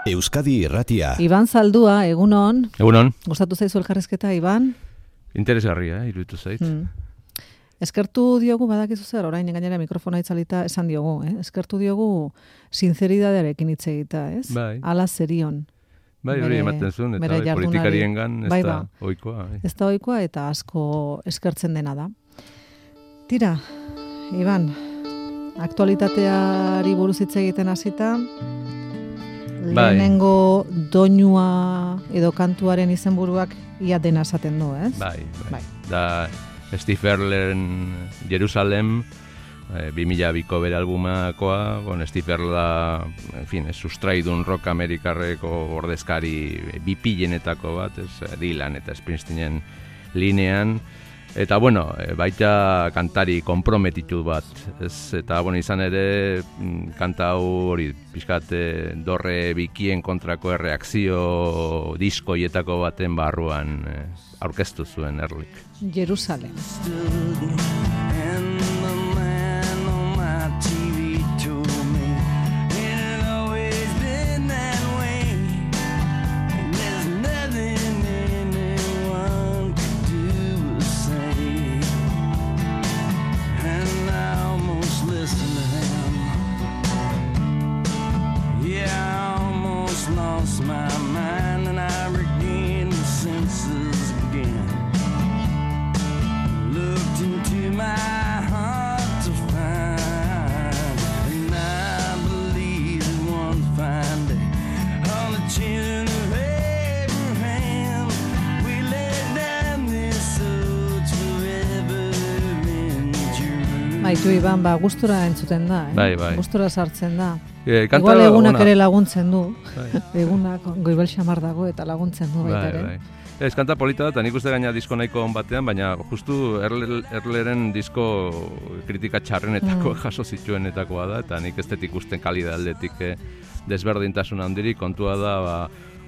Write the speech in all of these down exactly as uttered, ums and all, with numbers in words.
Euskadi Irratia. Iban Zaldua, egunon. Egunon. Gustatu zaizu elkarrizketa, Iban? Interesgarria, eh, iruditu zait. Hmm. Eskertu diogu, badakizu zer, orain gainera mikrofona itzalita esan diogu, eh? Eskertu diogu sinceridadearekin hitz egita, ez? Bai. Ala zerion. Bai, hori ematen zuen, eta bai, politikariengan ez bai, da ba. ohikoa. Bai. Ez da ohikoa eta asko eskertzen dena da. Tira, Iban, aktualitateari buruz hitz egiten hasita, bai. Lehenengo doinua edo kantuaren izenburuak ia dena esaten du, ez? Bai, bai. bai. Da Steve Earlen Jerusalem, eh, bi mila biko bere albumakoa, bon, Steve Earle da, en fin, ez sustraidun rock amerikarreko ordezkari bipilenetako bat, ez Dylan eta Springsteenen linean, eta bueno, baita kantari konprometitu bat, ez, eta bueno, izan ere kanta hau hori pixkat dorre bikien kontrako erreakzio diskoietako baten barruan eh, aurkeztu zuen Erlik. Jerusalem. Baitu, Iban, ba, gustora entzuten da, eh? Bai, bai. Gustora sartzen da. E, Igual egunak ona. Ere laguntzen du. Bai. Egunak goibel xamar dago eta laguntzen du baita ere. Bai, bai. Ez, kanta polita da, eta nik uste gaina disko nahiko on batean, baina justu Erle, Erleren disko kritika txarrenetako mm. jaso zituenetakoa da, eta nik ez dut ikusten kalidade aldetik eh, desberdintasun handirik, kontua da, ba,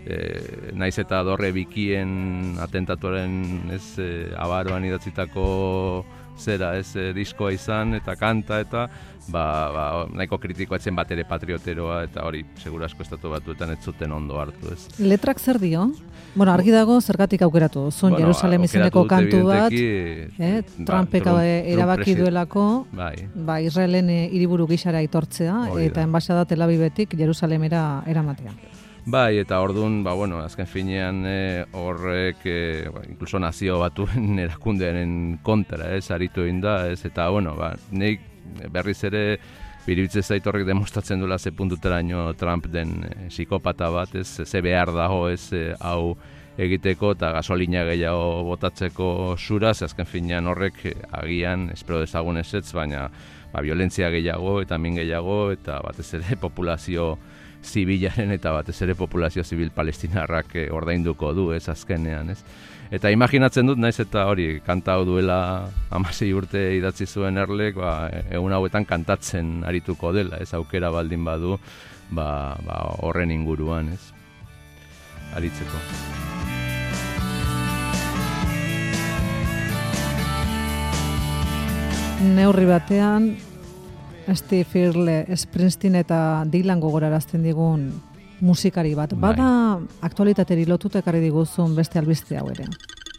E, naiz eta dorre bikien atentatuaren ez e, abaroan idatzitako zera ez e, diskoa izan eta kanta eta ba, ba, nahiko kritikoa etzen bat ere patrioteroa eta hori segura asko estatu batuetan ez zuten ondo hartu ez. Letrak zer dio? Bueno, argi dago zergatik aukeratu zuen bueno, Jerusalem izeneko kantu bat eh, Trumpek ba, erabaki Trump duelako bai. ba, Israelen hiriburu gisara aitortzea eta enbaxada Tel Avivetik Jerusalemera eramatea. Bai, eta orduan, ba, bueno, azken finean e, horrek, e, ba, inkluso nazio batuen erakundearen kontra, ez, aritu egin da, ez, eta, bueno, ba, nik berriz ere biribitzez zait horrek demostratzen duela ze puntuteraino Trump den e, psikopata bat, ez, ze behar dago, ez, e, hau egiteko eta gasolina gehiago botatzeko suraz, azken finean horrek e, agian, espero dezagun ezetz, baina ba, violentzia gehiago eta min gehiago, eta batez ere populazio zibilaren eta batez ere populazio zibil palestinarrak eh, ordainduko du, ez azkenean, ez? Eta imaginatzen dut, naiz eta hori, kanta hau duela hamasei urte idatzi zuen Erlek, ba, egun hauetan kantatzen arituko dela, ez? Aukera baldin badu, ba, ba, horren inguruan, ez? Aritzeko. Neurri batean, Steve Earle, Springsteen eta Dylan gogorarazten digun musikari bat. Bai. Bada aktualitateri lotuta ekarri diguzun beste albiste hau ere.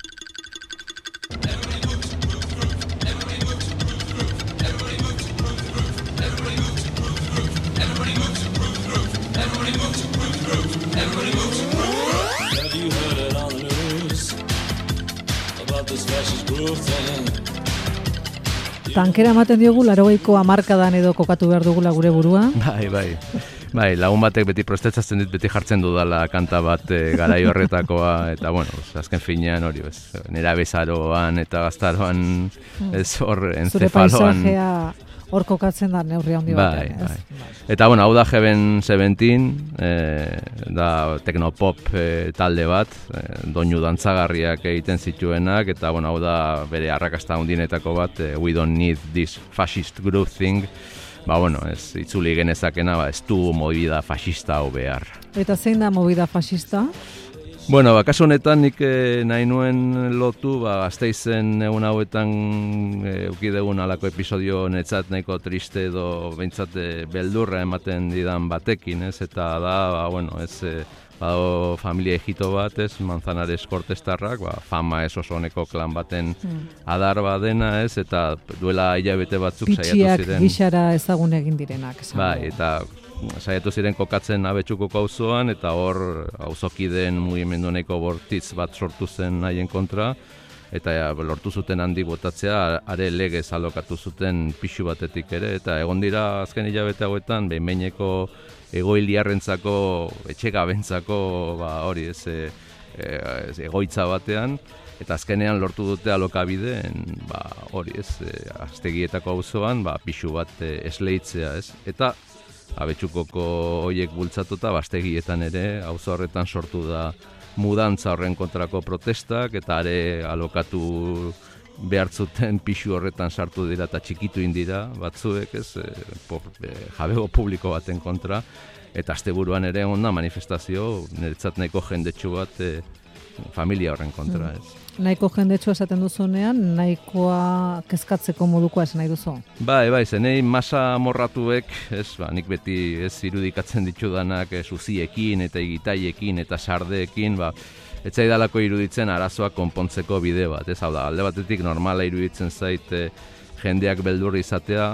Tankera ematen diogu laurogeiko hamarkadan edo kokatu behar dugula gure burua. Bai, bai. Bai, lagun batek beti prostetzatzen dit, beti jartzen dudala kanta bat e, garai horretakoa, eta bueno, azken finean hori, ez, nera bezaroan eta gaztaroan, ez hor encefaloan. Zure paisajea hor kokatzen da neurri handi batean. Bai, bai. Eta bueno, hau da Heaven seventeen, e, da teknopop e, talde bat, e, doinu dantzagarriak egiten zituenak, eta bueno, hau da bere arrakasta handienetako bat, e, We Don't Need This Fascist Groove Thing. Ba, bueno, ez itzuli genezakena, ba, ez du movida fascista hau behar. Eta zein da movida fascista? Bueno, ba, kasu honetan nik eh, nahi nuen lotu, ba, Gasteizen egun hauetan eh, ukidegun alako episodio netzat nahiko triste edo behintzat eh, beldurra ematen didan batekin, ez? Eta da, ba, bueno, ez... Eh, bado familia ejito bat, ez, Manzanares Kortestarrak, ba, fama ez oso honeko klan baten adar badena, ez, eta duela hilabete batzuk saiatu ziren. Pitxiak gixara ezagun egin direnak. Bai, eta saiatu ziren kokatzen Abetxukoko auzoan, eta hor auzokideen mugimendu honeko bortitz bat sortu zen haien kontra, eta ja, lortu zuten handi botatzea, are legez alokatu zuten pixu batetik ere, eta egon dira azken hilabete hauetan, behin-behineko egoiliarrentzako, etxegabentzako, ba, hori ez, e, ez, egoitza batean, eta azkenean lortu dute alokabideen, ba, hori ez, e, Aztegietako auzoan, ba, pixu bat e, esleitzea, ez, eta Abetxukoko hoiek bultzatuta, Aztegietan ere, auzo horretan sortu da mudantza horren kontrako protestak, eta are alokatu behar zuten pixu horretan sartu dira eta txikitu indira batzuek, ez, e, por, e, jabego publiko baten kontra, eta asteburuan ere onda manifestazio niretzat nahiko jendetsu bat e, familia horren kontra, ez. Nahiko jendetsu esaten duzunean, nahikoa kezkatzeko modukoa esan nahi duzu? Bai, bai, zenei masa morratuek, ez, ba, nik beti ez irudikatzen ditudanak ez, uziekin eta igitaiekin eta sardeekin, ba, ez zaidalako iruditzen arazoak konpontzeko bide bat, ez, hau da, alde batetik normala iruditzen zait e, jendeak beldur izatea,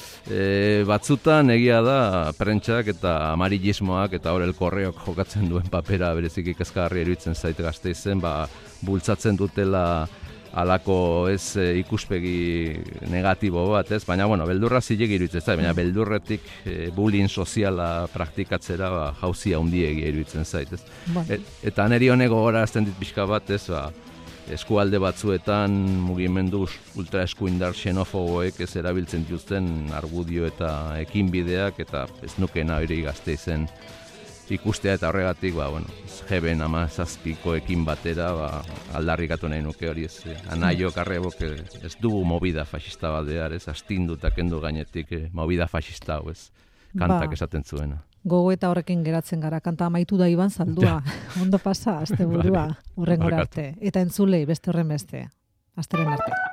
e, batzutan egia da prentsak eta amarillismoak eta hor el korreok jokatzen duen papera bereziki kezkagarria iruditzen zait Gasteizen, ba, bultzatzen dutela alako ez e, ikuspegi negatibo bat, ez? Baina, bueno, beldurra zilegi iruditzen zait, baina beldurretik e, bullying soziala praktikatzera ba, jauzia handiegi iruditzen zait, ez? Bueno. Et, eta neri honego gora azten dit pixka bat, ez, ba, eskualde batzuetan mugimendu ultraeskuindar xenofoboek ez erabiltzen dituzten argudio eta ekinbideak, eta ez nukena hori Gasteizen ikustea, eta horregatik, ba, bueno, jeben ama zazpikoekin batera, ba, aldarrikatu nahi nuke hori ez. Anaio Karrebok ez dugu movida fascista bat behar, ez, astindu eta kendu gainetik eh, movida fascista hau, ez, kantak ba, esaten zuena. Gogo eta horrekin geratzen gara, kanta amaitu da Iban Zaldua, ondo pasa, asteburua, hurrengora arte. Eta entzulei, beste horren beste, asteren arte.